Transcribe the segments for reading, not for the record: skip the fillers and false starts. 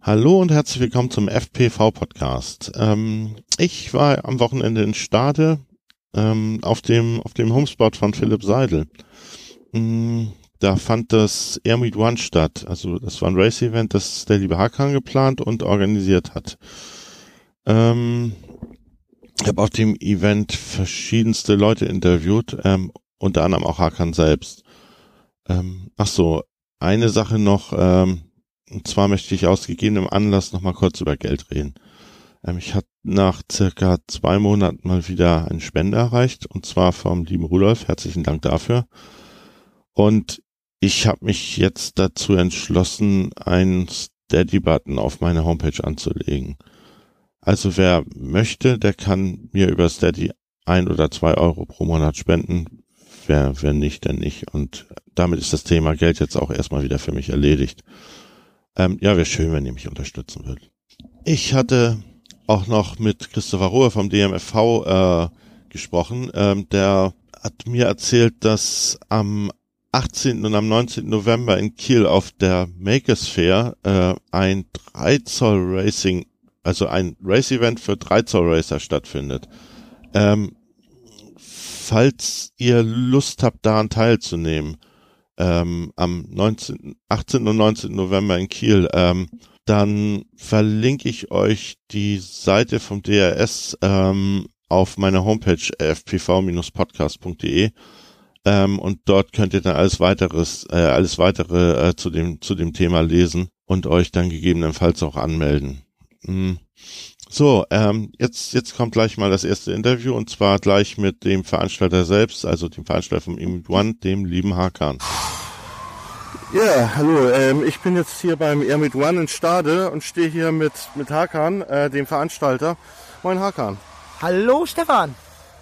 Hallo und herzlich willkommen zum FPV-Podcast. Ich war am Wochenende in Stade auf dem Homespot von Philipp Seidel. Da fand das Air Meet One statt. Also das war ein Race-Event, das der liebe Hakan geplant und organisiert hat. Ich habe auf dem Event verschiedenste Leute interviewt, unter anderem auch Hakan selbst. Eine Sache noch, und zwar möchte ich aus gegebenem Anlass noch mal kurz über Geld reden. Ich hatte nach circa 2 Monaten mal wieder eine Spende erreicht, und zwar vom lieben Rudolf. Herzlichen Dank dafür. Und ich habe mich jetzt dazu entschlossen, einen Steady-Button auf meine Homepage anzulegen. Also wer möchte, der kann mir über Steady 1 oder 2 Euro pro Monat spenden. Wer nicht, der nicht. Und damit ist das Thema Geld jetzt auch erstmal wieder für mich erledigt. Wäre schön, wenn ihr mich unterstützen würdet. Ich hatte auch noch mit Christopher Rohe vom DMFV gesprochen. Der hat mir erzählt, dass am 18. und am 19. November in Kiel auf der Makers Fair ein 3 Zoll Racing, also ein Race-Event für 3 Zoll Racer stattfindet. Falls ihr Lust habt, daran teilzunehmen, am 18. und 19. November in Kiel, dann verlinke ich euch die Seite vom DRS auf meiner Homepage fpv-podcast.de und dort könnt ihr dann alles weitere zu dem Thema lesen und euch dann gegebenenfalls auch anmelden. So, jetzt kommt gleich mal das erste Interview, und zwar gleich mit dem Veranstalter selbst, also dem Veranstalter vom Air Meet One, dem lieben Hakan. Ja, hallo, ich bin jetzt hier beim Air Meet One in Stade und stehe hier mit Hakan, dem Veranstalter. Moin Hakan. Hallo Stefan.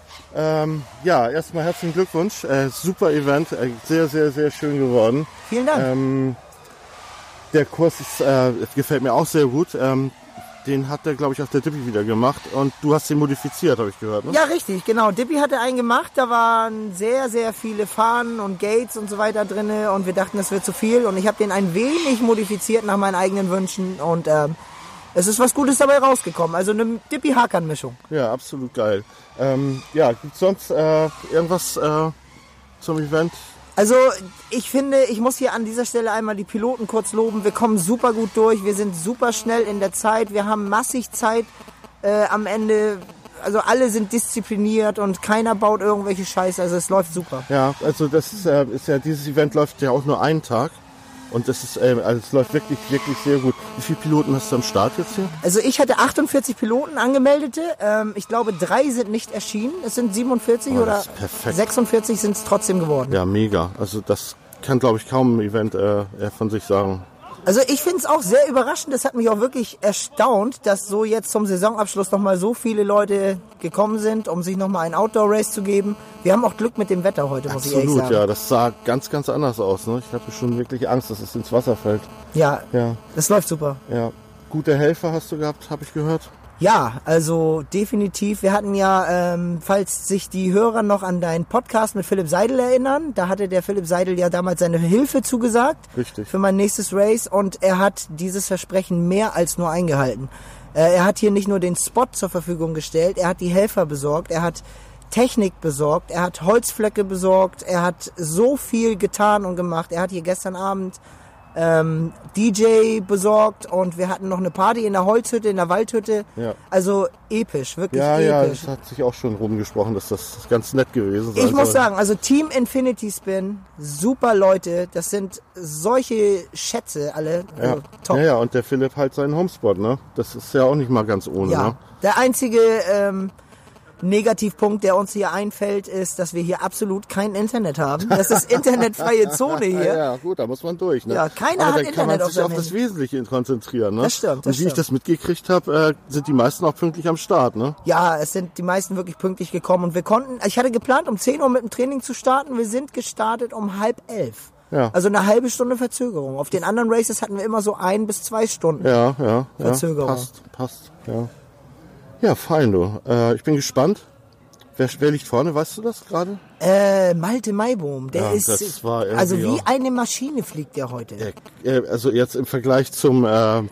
Erstmal herzlichen Glückwunsch, super Event, sehr, sehr, sehr schön geworden. Vielen Dank. Der Kurs gefällt mir auch sehr gut. Den hat er, glaube ich, auf der Dippy wieder gemacht. Und du hast den modifiziert, habe ich gehört, ne? Ja, richtig, genau. Dippy hatte einen gemacht. Da waren sehr, sehr viele Fahnen und Gates und so weiter drin. Und wir dachten, das wird zu viel. Und ich habe den ein wenig modifiziert nach meinen eigenen Wünschen. Und es ist was Gutes dabei rausgekommen. Also eine Dippy-Hakan-Mischung. Ja, absolut geil. Gibt's sonst irgendwas zum Event? Also ich finde, ich muss hier an dieser Stelle einmal die Piloten kurz loben. Wir kommen super gut durch, wir sind super schnell in der Zeit, wir haben massig Zeit am Ende. Also alle sind diszipliniert und keiner baut irgendwelche Scheiße, also es läuft super. Ja, also das ist ja, dieses Event läuft ja auch nur einen Tag. Und das ist, es läuft wirklich, wirklich sehr gut. Wie viele Piloten hast du am Start jetzt hier? Also ich hatte 48 Piloten angemeldete. Ich glaube, 3 sind nicht erschienen. Es sind 47 oder 46 sind es trotzdem geworden. Ja, mega. Also das kann, glaube ich, kaum ein Event von sich sagen. Also ich finde es auch sehr überraschend. Das hat mich auch wirklich erstaunt, dass so jetzt zum Saisonabschluss nochmal so viele Leute gekommen sind, um sich nochmal ein Outdoor-Race zu geben. Wir haben auch Glück mit dem Wetter heute, muss ich ehrlich sagen. Absolut, ja. Das sah ganz, ganz anders aus. Ne? Ich hatte schon wirklich Angst, dass es ins Wasser fällt. Ja, das läuft super. Ja. Gute Helfer hast du gehabt, habe ich gehört. Ja, also definitiv. Wir hatten ja, falls sich die Hörer noch an deinen Podcast mit Philipp Seidel erinnern, da hatte der Philipp Seidel ja damals seine Hilfe zugesagt. Richtig. Für mein nächstes Race, und er hat dieses Versprechen mehr als nur eingehalten. Er hat hier nicht nur den Spot zur Verfügung gestellt, er hat die Helfer besorgt, er hat Technik besorgt, er hat Holzflöcke besorgt, er hat so viel getan und gemacht. Er hat hier gestern Abend DJ besorgt und wir hatten noch eine Party in der Holzhütte, in der Waldhütte. Ja. Also episch, wirklich episch. Ja, das hat sich auch schon rumgesprochen, dass das ganz nett gewesen ist. Ich muss sagen, also Team Infinity Spin, super Leute, das sind solche Schätze alle, also top. Ja, und der Philipp halt seinen Homespot, ne? Das ist ja auch nicht mal ganz ohne, ne? Der einzige Negativpunkt, der uns hier einfällt, ist, dass wir hier absolut kein Internet haben. Das ist internetfreie Zone hier. Ja, gut, da muss man durch. Ne? Ja, keiner hat Internet auf seinem Handy. Aber dann kann man sich auf das Wesentliche konzentrieren. Ne? Das stimmt. Und wie ich das mitgekriegt habe, sind die meisten auch pünktlich am Start, ne? Ja, es sind die meisten wirklich pünktlich gekommen. Und ich hatte geplant, um 10 Uhr mit dem Training zu starten. Wir sind gestartet um 10:30. Ja. Also eine halbe Stunde Verzögerung. Auf den anderen Races hatten wir immer so 1 bis 2 Stunden Verzögerung. Passt, ja. Ja, fein, du. Ich bin gespannt. Wer liegt vorne, weißt du das gerade? Malte Maibohm, der ist, das war also wie eine Maschine fliegt der heute. Also jetzt im Vergleich zum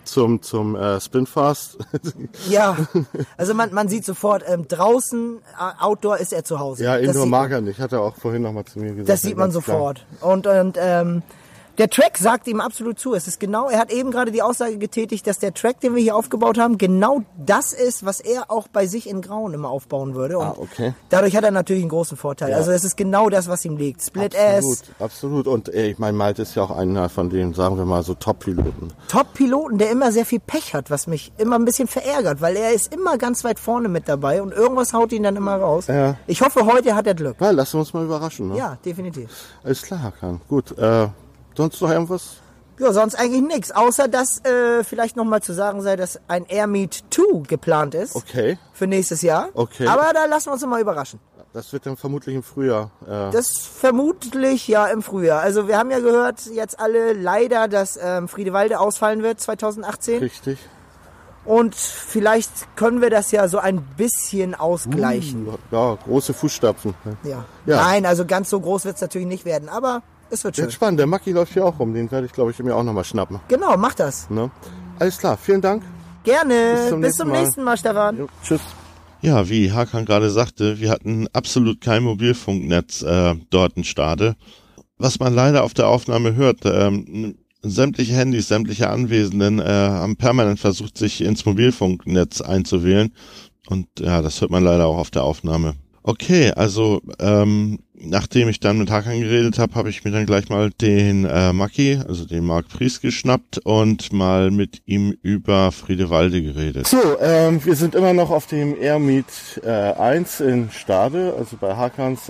Spinfast. Ja, also man sieht sofort, draußen, Outdoor ist er zu Hause. Ja, Indoor mag er nicht, hat er auch vorhin nochmal zu mir gesagt. Das sieht man sofort. Und der Track sagt ihm absolut zu. Es ist genau, er hat eben gerade die Aussage getätigt, dass der Track, den wir hier aufgebaut haben, genau das ist, was er auch bei sich in Grauen immer aufbauen würde. Und okay. Dadurch hat er natürlich einen großen Vorteil. Ja. Also es ist genau das, was ihm liegt. Split Ass. Absolut. Und ich meine, Malte ist ja auch einer von den, sagen wir mal, so Top-Piloten. Top-Piloten, der immer sehr viel Pech hat, was mich immer ein bisschen verärgert, weil er ist immer ganz weit vorne mit dabei und irgendwas haut ihn dann immer raus. Ja. Ich hoffe, heute hat er Glück. Ja, lassen wir uns mal überraschen. Ne? Ja, definitiv. Alles klar, Hakan. Gut, sonst noch irgendwas? Ja, sonst eigentlich nichts, außer dass vielleicht nochmal zu sagen sei, dass ein Air Meet 2 geplant ist. Okay. Für nächstes Jahr. Okay. Aber da lassen wir uns mal überraschen. Das wird dann vermutlich im Frühjahr. Das vermutlich ja im Frühjahr. Also wir haben ja gehört jetzt alle leider, dass Friedewalde ausfallen wird 2018. Richtig. Und vielleicht können wir das ja so ein bisschen ausgleichen. Ja, große Fußstapfen. Ja. Nein, also ganz so groß wird es natürlich nicht werden, aber es wird schön. Jetzt spannend, der Maki läuft hier auch rum, den werde ich, glaube ich, mir auch nochmal schnappen. Genau, mach das. Ne? Alles klar, vielen Dank. Gerne, bis zum nächsten Mal, Stefan. Jo, tschüss. Ja, wie Hakan gerade sagte, wir hatten absolut kein Mobilfunknetz dort in Stade. Was man leider auf der Aufnahme hört, sämtliche Handys, sämtliche Anwesenden haben permanent versucht, sich ins Mobilfunknetz einzuwählen. Und ja, das hört man leider auch auf der Aufnahme. Okay, also nachdem ich dann mit Hakan geredet habe, habe ich mir dann gleich mal den Maki, also den Marc Pries, geschnappt und mal mit ihm über Friedewalde geredet. So, wir sind immer noch auf dem Air Meet 1 in Stade, also bei Hakans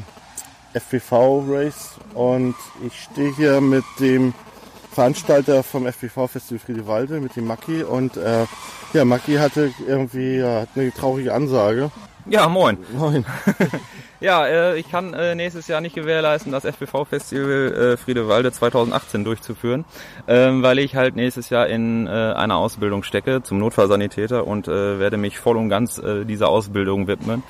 FPV-Race. Und ich stehe hier mit dem Veranstalter vom FPV-Festival Friedewalde, mit dem Maki. Und Maki hatte irgendwie eine traurige Ansage. Ja, moin. Moin. Ja, ich kann nächstes Jahr nicht gewährleisten, das FPV-Festival Friedewalde 2018 durchzuführen, weil ich halt nächstes Jahr in einer Ausbildung stecke zum Notfallsanitäter und werde mich voll und ganz dieser Ausbildung widmen.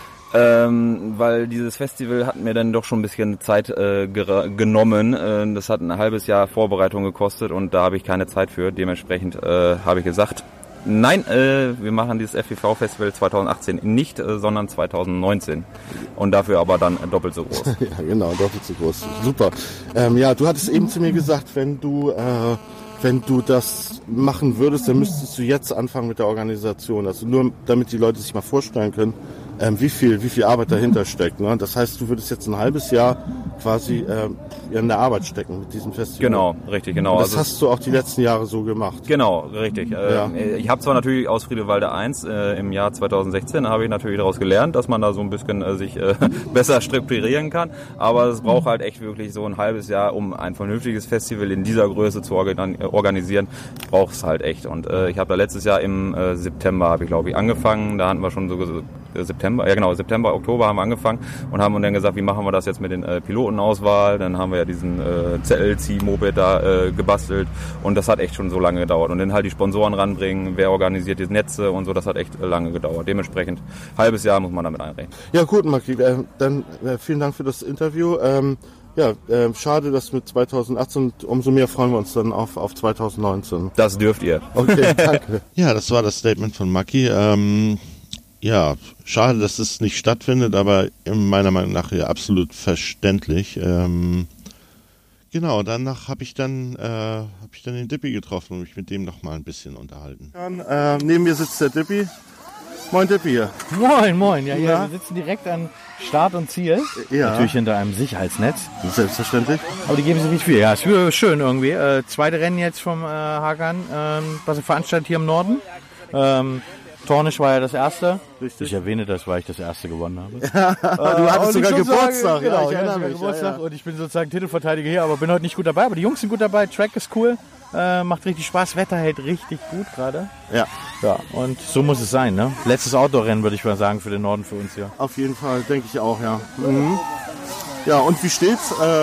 Weil dieses Festival hat mir dann doch schon ein bisschen Zeit genommen. Das hat ein halbes Jahr Vorbereitung gekostet und da habe ich keine Zeit für. Dementsprechend habe ich gesagt, nein, wir machen dieses FPV-Festival 2018 nicht, sondern 2019. Und dafür aber dann doppelt so groß. Ja, genau, doppelt so groß. Super. Du hattest eben zu mir gesagt, wenn du das machen würdest, dann müsstest du jetzt anfangen mit der Organisation. Also nur damit die Leute sich mal vorstellen können, wie viel Arbeit dahinter steckt. Ne? Das heißt, du würdest jetzt ein halbes Jahr quasi in der Arbeit stecken mit diesem Festival. Genau, richtig, genau. Und das hast du auch die letzten Jahre so gemacht. Genau, richtig. Ich habe zwar natürlich aus Friedewalde 1 im Jahr 2016 habe ich natürlich daraus gelernt, dass man da so ein bisschen sich besser strukturieren kann, aber es braucht halt echt wirklich so ein halbes Jahr, um ein vernünftiges Festival in dieser Größe zu organisieren, braucht es halt echt. Und ich habe da letztes Jahr im September, habe ich glaube ich angefangen, da hatten wir schon so September, Oktober haben wir angefangen und haben uns dann gesagt, wie machen wir das jetzt mit den Pilotenauswahl, dann haben wir ja diesen ZLC-Moped da gebastelt und das hat echt schon so lange gedauert und dann halt die Sponsoren ranbringen, wer organisiert die Netze und so, das hat echt lange gedauert. Dementsprechend halbes Jahr muss man damit einrechnen. Ja gut, Maki, dann vielen Dank für das Interview. Schade, dass mit 2018, umso mehr freuen wir uns dann auf 2019. Das dürft ihr. Okay, danke. Ja, das war das Statement von Maki. Ja, schade, dass es nicht stattfindet, aber meiner Meinung nach ja absolut verständlich. Genau, danach habe ich dann den Dippi getroffen und mich mit dem noch mal ein bisschen unterhalten. Neben mir sitzt der Dippi. Moin Dippi. Moin. Ja, wir sitzen direkt an Start und Ziel. Ja. Natürlich hinter einem Sicherheitsnetz. Selbstverständlich. Aber die geben sich nicht viel. Ja, ist schön irgendwie. Zweite Rennen jetzt vom Hakan, was er veranstaltet hier im Norden. Tornisch war ja das erste. Richtig. Ich erwähne das, weil ich das erste gewonnen habe. Du hattest sogar Geburtstag. Genau, ich erinnere mich. Geburtstag und ich bin sozusagen Titelverteidiger hier, aber bin heute nicht gut dabei. Aber die Jungs sind gut dabei, Track ist cool, macht richtig Spaß, Wetter hält richtig gut gerade. Ja. Ja, und so muss es sein, ne? Letztes Outdoor-Rennen, würde ich mal sagen, für den Norden, für uns hier. Auf jeden Fall, denke ich auch, ja. Mhm. Ja, und wie steht's?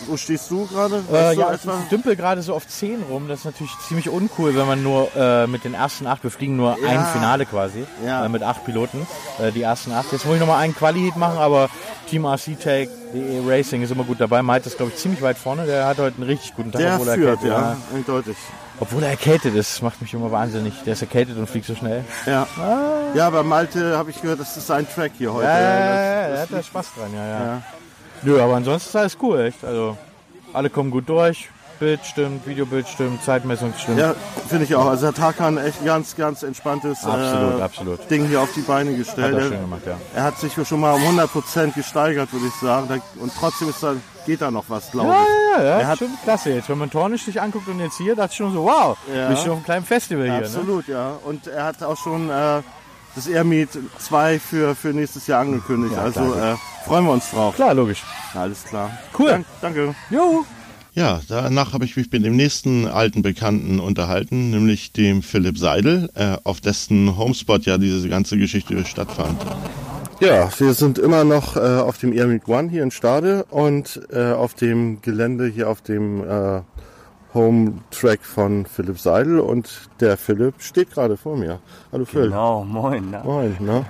Wo stehst du gerade? Ich dümpel gerade so auf 10 rum. Das ist natürlich ziemlich uncool, wenn man nur mit den ersten 8, wir fliegen nur ein Finale quasi, mit 8 Piloten, die ersten 8. Jetzt muss ich nochmal einen Quali-Heat machen, aber Team RC-Tech.de Racing ist immer gut dabei. Malte ist, glaube ich, ziemlich weit vorne. Der hat heute einen richtig guten Tag. Der führt, eindeutig. Obwohl er erkältet ist, macht mich immer wahnsinnig. Der ist erkältet und fliegt so schnell. Ja, ja, aber Malte, habe ich gehört, das ist sein Track hier heute. Ja, er hat da Spaß dran, ja. Nö, aber ansonsten ist alles cool, echt. Also, alle kommen gut durch. Bild stimmt, Videobild stimmt, Zeitmessung stimmt. Ja, finde ich auch. Also hat Hakan echt ganz, ganz entspanntes absolut. Ding hier auf die Beine gestellt. Hat er schön gemacht, ja. Er hat sich schon mal um 100% gesteigert, würde ich sagen. Und trotzdem geht da noch was, glaube ich. Ja, er hat schon klasse jetzt. Wenn man Tornisch sich anguckt und jetzt hier, dachte ich schon so, wow, bist schon auf einem kleinen Festival hier. Absolut, ja. Und er hat auch schon das Airmeet 2 für nächstes Jahr angekündigt. Ja, also freuen wir uns drauf. Klar, logisch. Ja, alles klar. Cool. Danke. Jo. Ja, danach habe ich mich mit dem nächsten alten Bekannten unterhalten, nämlich dem Philipp Seidel, auf dessen Homespot ja diese ganze Geschichte stattfand. Ja, wir sind immer noch auf dem Airmeet One hier in Stade und auf dem Gelände hier auf dem Home-Track von Philipp Seidel und der Philipp steht gerade vor mir. Hallo Phil. Genau, moin. Na? Moin, ne?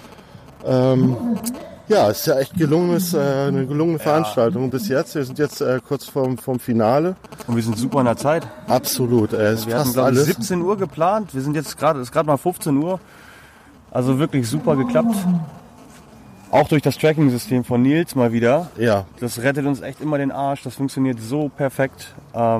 Ja, es ist ja echt eine gelungene Veranstaltung bis jetzt. Wir sind jetzt kurz vorm Finale. Und wir sind super in der Zeit. Absolut, es ist wir hatten, fast alles. 17 Uhr geplant. Wir sind jetzt gerade, es ist gerade mal 15 Uhr. Also wirklich super geklappt. Auch durch das Tracking-System von Nils mal wieder. Ja. Das rettet uns echt immer den Arsch. Das funktioniert so perfekt.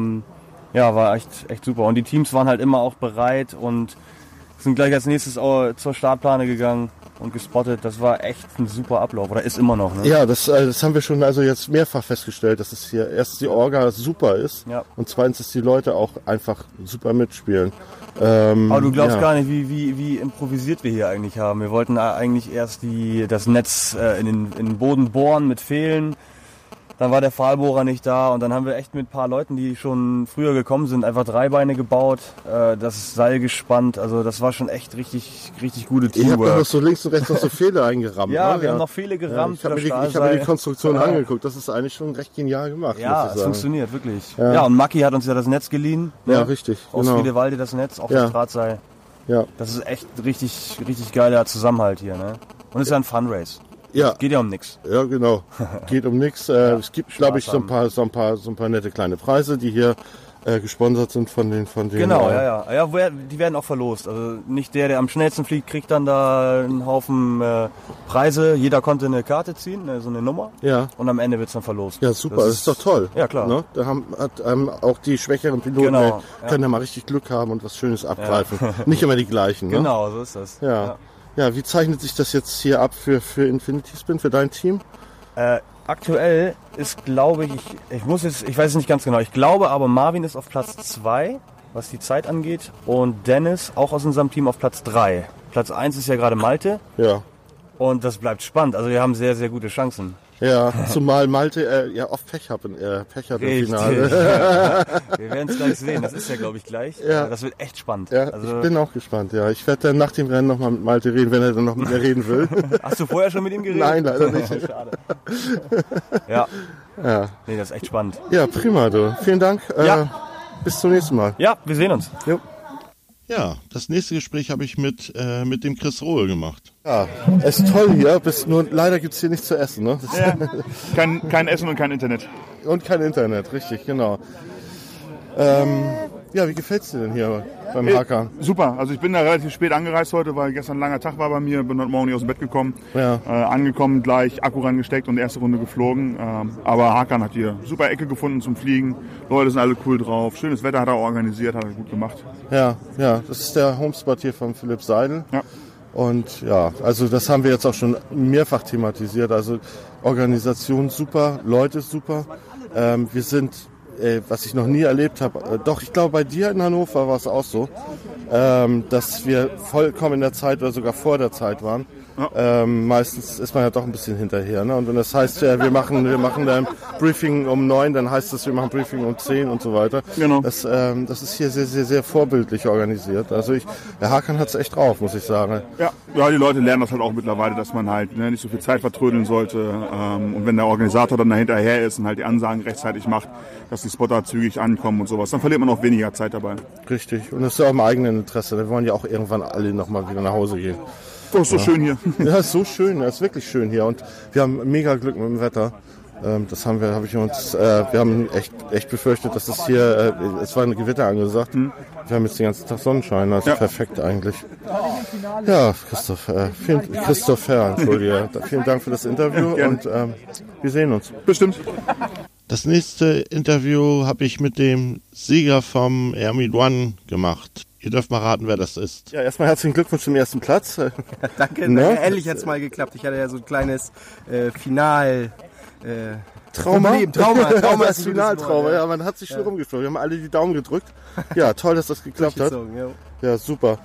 War echt super. Und die Teams waren halt immer auch bereit und sind gleich als nächstes auch zur Startplane gegangen und gespottet. Das war echt ein super Ablauf. Oder ist immer noch, ne? Ja, das haben wir schon also jetzt mehrfach festgestellt, dass es hier erstens die Orga super ist und zweitens, dass die Leute auch einfach super mitspielen. Aber du glaubst gar nicht, wie improvisiert wir hier eigentlich haben. Wir wollten eigentlich erst das Netz in den Boden bohren mit Fehlen. Dann war der Pfahlbohrer nicht da und dann haben wir echt mit ein paar Leuten, die schon früher gekommen sind, einfach Dreibeine gebaut, das Seil gespannt. Also das war schon echt richtig gute Teamwork. Ich habe noch so links und rechts noch so Fehler eingerammt. Ja, wir haben noch Fehler gerammt. Ich habe mir die Konstruktion angeguckt. Das ist eigentlich schon recht genial gemacht. Ja, es funktioniert wirklich. Ja, und Maki hat uns ja das Netz geliehen. Ja, richtig. Aus Friedewalde das Netz, auch das Drahtseil. Ja. Das ist echt richtig geiler Zusammenhalt hier. Ne? Und es ist ja ein Funrace. Ja. Geht ja um nichts. Ja, genau. Geht um nichts. Es gibt, glaube ich, so ein paar nette kleine Preise, die hier gesponsert sind von den. Genau, ja, die werden auch verlost. Also nicht der am schnellsten fliegt, kriegt dann da einen Haufen Preise. Jeder konnte eine Karte ziehen, so eine Nummer. Ja. Und am Ende wird's dann verlost. Ja, super. Das ist doch toll. Ja, klar. Ne? Da haben auch die schwächeren Piloten können ja mal richtig Glück haben und was Schönes abgreifen. Nicht immer die gleichen. Ne? Genau, so ist das. Ja, wie zeichnet sich das jetzt hier ab für Infinity Spin, für dein Team? Aktuell ist, glaube ich weiß es nicht ganz genau, ich glaube aber Marvin ist auf Platz 2, was die Zeit angeht, und Dennis auch aus unserem Team auf Platz 3. Platz 1 ist ja gerade Malte. Ja. Und das bleibt spannend, also wir haben sehr, sehr gute Chancen. Ja, zumal Malte oft Pech hat im Finale. Wir werden es gleich sehen, das ist ja, glaube ich, gleich. Ja. Das wird echt spannend. Ja, ich bin auch gespannt, ja. Ich werde dann nach dem Rennen nochmal mit Malte reden, wenn er dann noch mit mir reden will. Hast du vorher schon mit ihm geredet? Nein, leider nicht. Schade. Ja. Nee, das ist echt spannend. Ja, prima, du. Vielen Dank. Bis zum nächsten Mal. Ja, wir sehen uns. Jo. Ja, das nächste Gespräch habe ich mit dem Chris Rohl gemacht. Ja, es ist toll hier, nur leider gibt es hier nichts zu essen. Ne? Ja. Kein Essen und kein Internet. Und kein Internet, richtig, genau. Ja, wie gefällt's dir denn hier beim Hakan? Super, also ich bin da relativ spät angereist heute, weil gestern ein langer Tag war bei mir, bin heute Morgen nicht aus dem Bett gekommen. Ja. Angekommen, gleich Akku reingesteckt und erste Runde geflogen. Aber Hakan hat hier super Ecke gefunden zum Fliegen. Leute sind alle cool drauf. Schönes Wetter hat er organisiert, hat er gut gemacht. Ja, das ist der Homespot hier von Philipp Seidel. Ja. Und ja, also das haben wir jetzt auch schon mehrfach thematisiert. Also Organisation super, Leute super. Wir sind was ich noch nie erlebt habe. Doch, ich glaube, bei dir in Hannover war es auch so, dass wir vollkommen in der Zeit oder sogar vor der Zeit waren. Ja. Meistens ist man ja doch ein bisschen hinterher. Ne? Und wenn das heißt, wir machen ein Briefing um 9, dann heißt das, wir machen Briefing um 10 und so weiter. Genau. Das ist hier sehr, sehr, sehr vorbildlich organisiert. Also der Hakan hat es echt drauf, muss ich sagen. Ja, die Leute lernen das halt auch mittlerweile, dass man halt nicht so viel Zeit vertrödeln sollte. Und wenn der Organisator dann dahinterher ist und halt die Ansagen rechtzeitig macht, dass die Spotter zügig ankommen und sowas, dann verliert man auch weniger Zeit dabei. Richtig. Und das ist ja auch im eigenen Interesse. Wir wollen ja auch irgendwann alle nochmal wieder nach Hause gehen. Oh, ist so schön hier. Ja, ist so schön. Das ist wirklich schön hier. Und wir haben mega Glück mit dem Wetter. Wir haben echt befürchtet, dass es hier, es war eine Gewitter angesagt. Wir haben jetzt den ganzen Tag Sonnenschein, also perfekt eigentlich. Ja, Christopher, entschuldige. Vielen Dank für das Interview und wir sehen uns. Bestimmt. Das nächste Interview habe ich mit dem Sieger vom Air Meet One gemacht. Ihr dürft mal raten, wer das ist. Ja, erstmal herzlichen Glückwunsch zum ersten Platz. Danke, endlich hat es mal geklappt. Ich hatte ja so ein kleines Final... Trauma? Trauma ist Finaltrauma. Ja, man hat sich schon rumgeflogen. Wir haben alle die Daumen gedrückt. Ja, toll, dass das geklappt hat. Ja, super.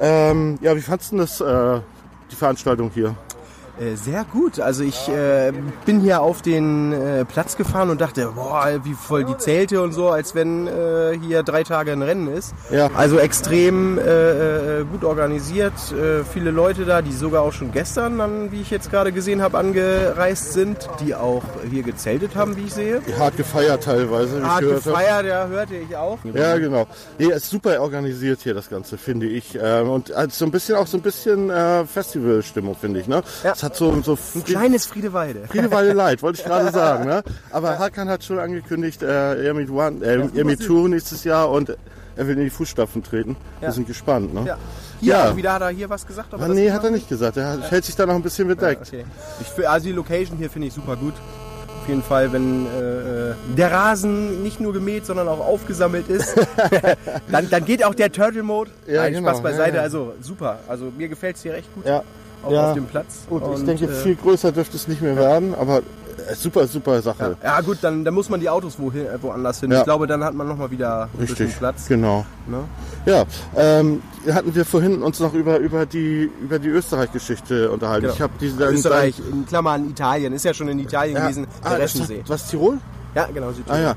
Wie fandst du das, die Veranstaltung hier? Sehr gut. Also ich bin hier auf den Platz gefahren und dachte, boah, wie voll die Zelte und so, als wenn hier 3 Tage ein Rennen ist. Ja. Also extrem gut organisiert. Viele Leute da, die sogar auch schon gestern, dann, wie ich jetzt gerade gesehen habe, angereist sind, die auch hier gezeltet haben, wie ich sehe. Hart gefeiert teilweise. Hart gefeiert, ja, hörte ich auch. Ja, genau. Nee, es ist super organisiert hier, das Ganze, finde ich. Und so ein bisschen Festivalstimmung, finde ich. Ne? Ja. Es hat so ein kleines Friedewalde. Friedewalde Light, wollte ich gerade sagen. Ne? Aber Hakan hat schon angekündigt, Air Meet Tour nächstes Jahr und er will in die Fußstapfen treten. Ja. Wir sind gespannt. Ne? Ja. Wieder hat er hier was gesagt? Aber nee, hat er nicht gesagt. Er hält sich da noch ein bisschen bedeckt. Okay. Also die Location hier finde ich super gut. Auf jeden Fall, wenn der Rasen nicht nur gemäht, sondern auch aufgesammelt ist, dann geht auch der Turtle-Mode. Ja, genau, Spaß beiseite, also super. Also mir gefällt es hier recht gut. Ja. Auch auf dem Platz. Gut, ich denke, viel größer dürfte es nicht mehr werden, aber super Sache. Ja gut, dann muss man die Autos woanders hin. Ja. Ich glaube, dann hat man nochmal wieder ein bisschen Platz. Genau. Ne? Ja, hatten wir vorhin uns noch über die Österreich-Geschichte unterhalten. Genau. Ich habe Österreich, in Klammern Italien, ist ja schon in Italien gewesen, der Reschensee. Was, Tirol? Ja, genau, Südtirol.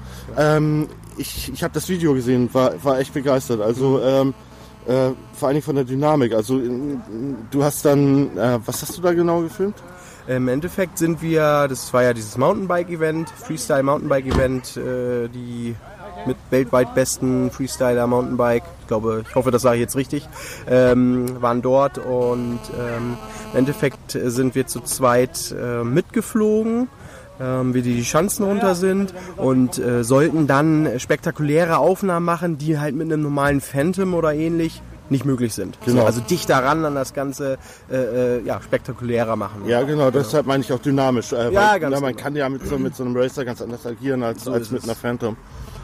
Ich habe das Video gesehen, war echt begeistert. Also vor allen Dingen von der Dynamik. Also du hast dann, was hast du da genau gefilmt? Im Endeffekt das war ja dieses Mountainbike-Event, Freestyle-Mountainbike-Event, die mit weltweit besten Freestyler Mountainbike, ich hoffe, das sage ich jetzt richtig, waren dort und im Endeffekt sind wir zu zweit mitgeflogen. Wie die Schanzen runter sind und sollten dann spektakuläre Aufnahmen machen, die halt mit einem normalen Phantom oder ähnlich nicht möglich sind. Genau. So, also dicht daran an das Ganze spektakulärer machen. Ja, genau, deshalb meine ich auch dynamisch. Man kann ja mit so einem Racer ganz anders agieren als mit einer Phantom.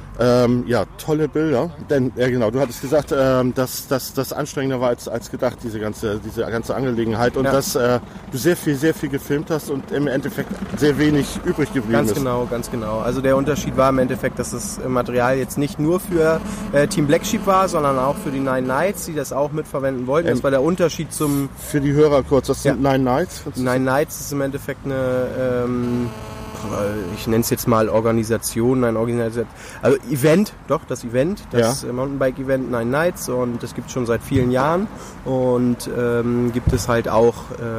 Tolle Bilder. Denn, du hattest gesagt, dass das anstrengender war als gedacht, diese ganze Angelegenheit. Und dass du sehr viel gefilmt hast und im Endeffekt sehr wenig übrig geblieben ist. Ganz genau. Also der Unterschied war im Endeffekt, dass das Material jetzt nicht nur für Team Black Sheep war, sondern auch für die Nine Nights, die das auch mitverwenden wollten. Das war der Unterschied zum... Für die Hörer kurz, was sind Nine Nights? Nine Nights ist im Endeffekt eine... ich nenne es jetzt mal Organisation, also Event, das Mountainbike-Event Nine Nights und das gibt es schon seit vielen Jahren und gibt es halt auch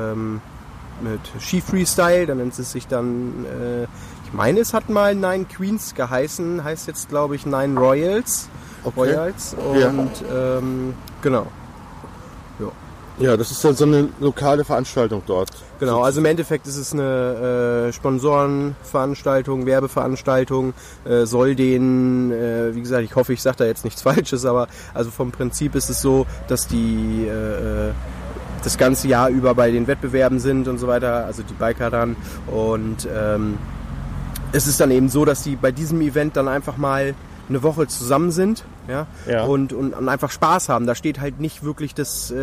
mit Ski-Freestyle, dann nennt es sich dann, ich meine es hat mal Nine Queens geheißen, heißt jetzt glaube ich Nine Royals. Okay. Royals und genau. Ja, das ist dann so eine lokale Veranstaltung dort. Genau, also im Endeffekt ist es eine Sponsorenveranstaltung, Werbeveranstaltung, soll denen, wie gesagt, ich hoffe, ich sage da jetzt nichts Falsches, aber also vom Prinzip ist es so, dass die das ganze Jahr über bei den Wettbewerben sind und so weiter, also die Biker dann und es ist dann eben so, dass die bei diesem Event dann einfach mal eine Woche zusammen sind Ja? Und einfach Spaß haben. Da steht halt nicht wirklich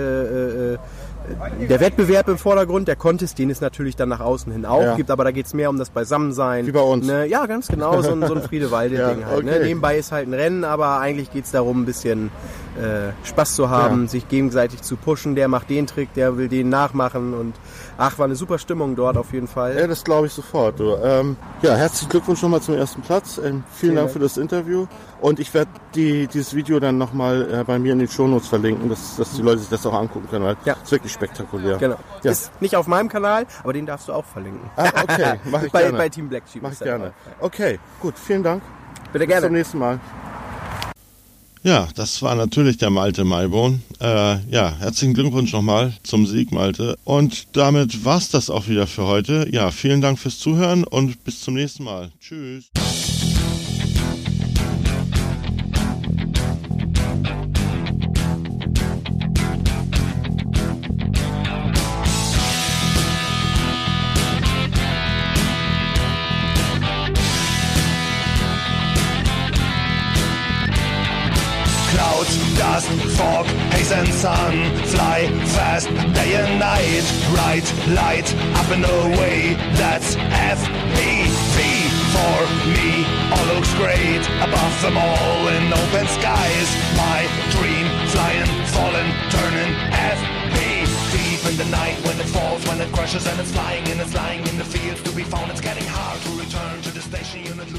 der Wettbewerb im Vordergrund, der Contest, den es natürlich dann nach außen hin auch gibt, aber da geht es mehr um das Beisammensein. Wie bei uns. Ne? Ja, ganz genau, so ein Friede-Walde-Ding halt. Ne? Nebenbei ist halt ein Rennen, aber eigentlich geht es darum, ein bisschen Spaß zu haben, sich gegenseitig zu pushen. Der macht den Trick, der will den nachmachen und war eine super Stimmung dort auf jeden Fall. Ja, das glaube ich sofort. Du. Herzlichen Glückwunsch nochmal zum ersten Platz. Vielen Dank für das Interview. Und ich werde dieses Video dann nochmal bei mir in den Shownotes verlinken, dass die Leute sich das auch angucken können, weil es ist wirklich spektakulär. Genau. Ja. Ist nicht auf meinem Kanal, aber den darfst du auch verlinken. Okay, mach ich gerne. Bei Team Black Sheep. Mach ich gerne. Okay, gut, vielen Dank. Bitte gerne. Bis zum nächsten Mal. Ja, das war natürlich der Malte Maibohn. Herzlichen Glückwunsch nochmal zum Sieg, Malte. Und damit war's das auch wieder für heute. Ja, vielen Dank fürs Zuhören und bis zum nächsten Mal. Tschüss. Dust, fog, haze and sun, fly fast day and night, bright light up and away, that's FPV for me, all looks great, above them all in open skies, my dream, flying, falling, turning, FPV, deep in the night when it falls, when it crashes and it's flying and it's lying in the fields to be found, it's getting hard to return to the station unit.